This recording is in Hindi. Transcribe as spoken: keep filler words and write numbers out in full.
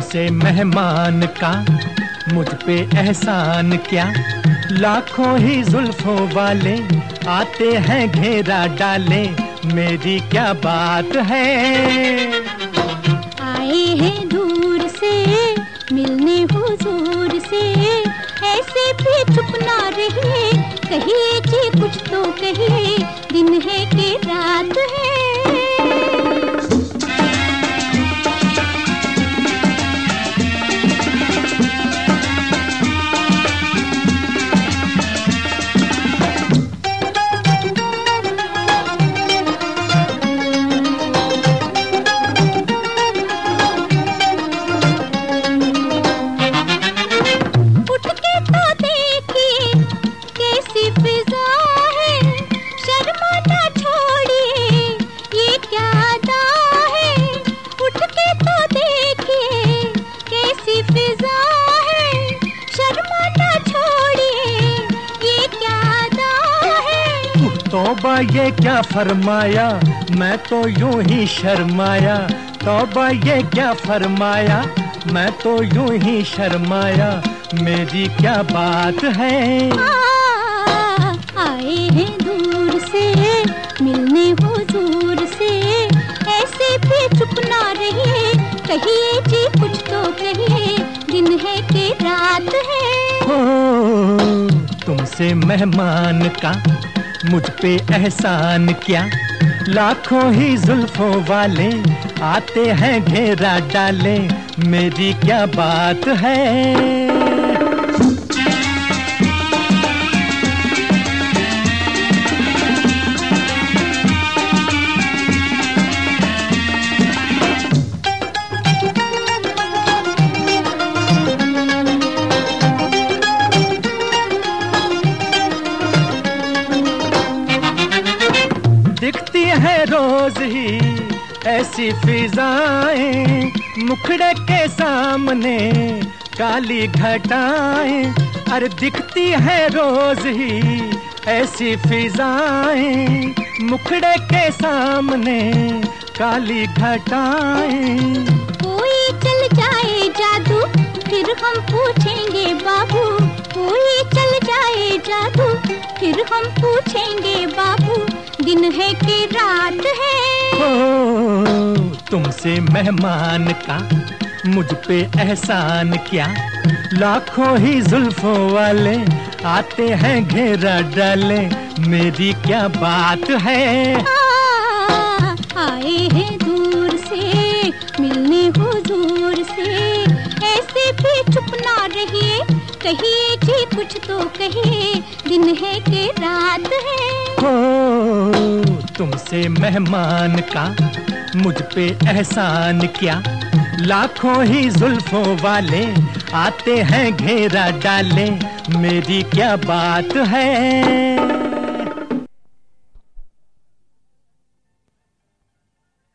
तुमसे मेहमान का मुझ पे एहसान क्या, लाखों ही जुल्फों वाले आते हैं घेरा डाले, मेरी क्या बात है। आए हैं दूर से मिलने हुजूर से, ऐसे भी चुप ना रहिए, कहिए जी कुछ तो कहिए, दिन है कि रात है। तौबा ये क्या फरमाया, मैं तो यूं ही शर्माया, तौबा ये क्या फरमाया, मैं तो यूं ही शर्माया, मेरी क्या बात है। आ, आए हैं दूर से मिलने हुजूर से, ऐसे भी चुप ना रहिए, कहिए जी कुछ तो कहिए, दिन है कि रात है। ओ, तुमसे मेहमान का मुझ पे एहसान क्या, लाखों ही जुल्फों वाले आते हैं घेरा डाले, मेरी क्या बात है। दिखती है रोज ही ऐसी फिजाएं, मुखड़े के सामने काली घटाएं, अरे दिखती है रोज ही ऐसी फिजाएं, मुखड़े के सामने काली घटाएं। कोई चल जाए जादू फिर हम पूछेंगे बाबू, कोई चल जाए जादू फिर हम पूछेंगे बाबू, दिन है कि रात है। ओ, तुमसे मेहमान का मुझ पे एहसान क्या, लाखों ही जुल्फों वाले आते हैं घेरा डाले, मेरी क्या बात है। आ, आए हैं दूर से मिलने हुजूर से, ऐसे भी चुप ना रहिए, कहिए जी कुछ तो कहिए, दिन है कि रात है। ओ, तुमसे मेहमान का मुझ पे एहसान क्या, लाखों ही जुल्फों वाले आते हैं घेरा डाले, मेरी क्या बात है।